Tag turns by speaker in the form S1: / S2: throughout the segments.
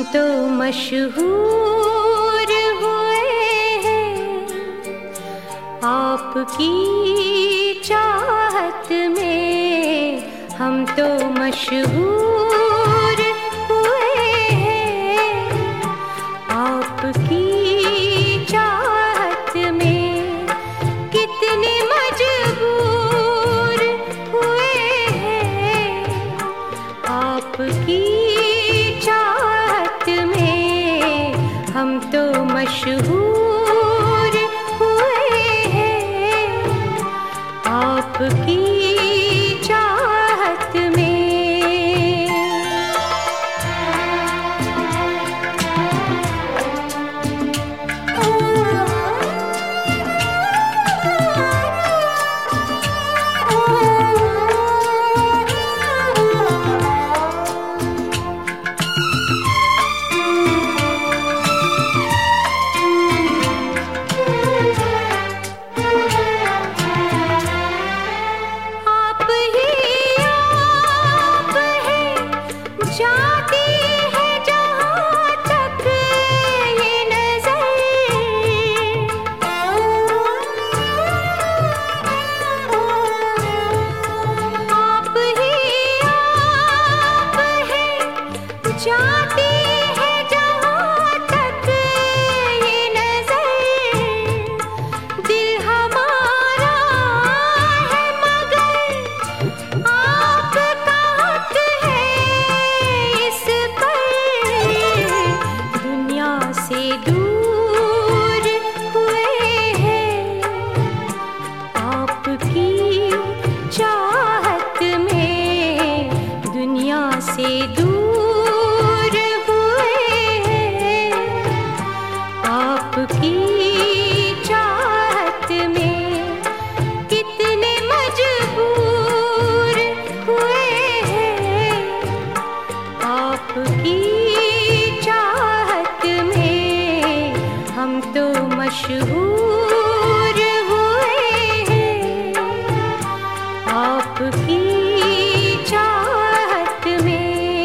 S1: तो मशहूर हुए हैं आपकी चाहत में, हम तो मशहूर हुए हैं आपकी चाहत में। कितने मजबूर हुए हैं आपकी चाहत में, हम तो मशहूर हुए हैं आपकी चाहत में। जाती है जहाँ तक ये नजर, आप ही आप हैं। जाती है जहाँ तक ये नजर, दिल हमारा है मगर आपका हक है इस पर। दुनिया से दूर हुए हैं आपकी चाहत में, दुनिया से दूर हुए हैं आपकी चाहत में। कितने मजबूर हुए हैं आपकी चाहत में, हम तो मशहूर हुए हैं आपकी चाहत में।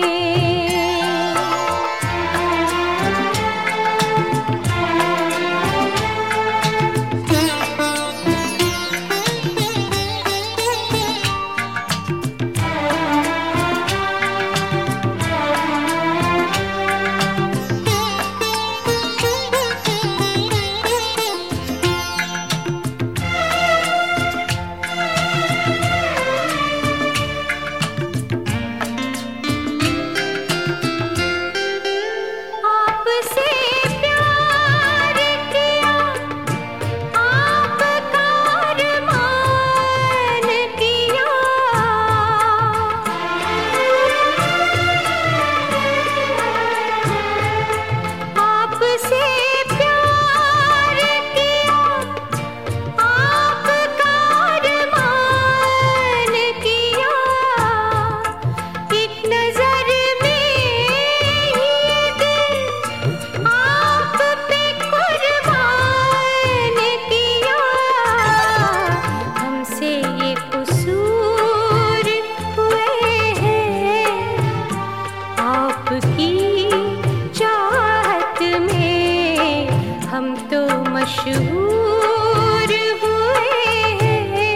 S1: आपकी चाहत में, हम तो मशहूर हुए हैं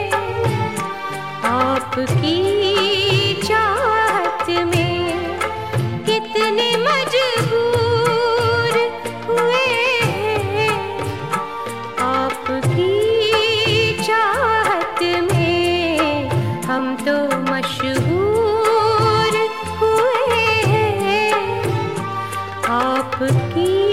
S1: आपकी चाहत में। कितने मजबूर हुए हैं आपकी चाहत में, हम तो मशहूर हुए हैं आपकी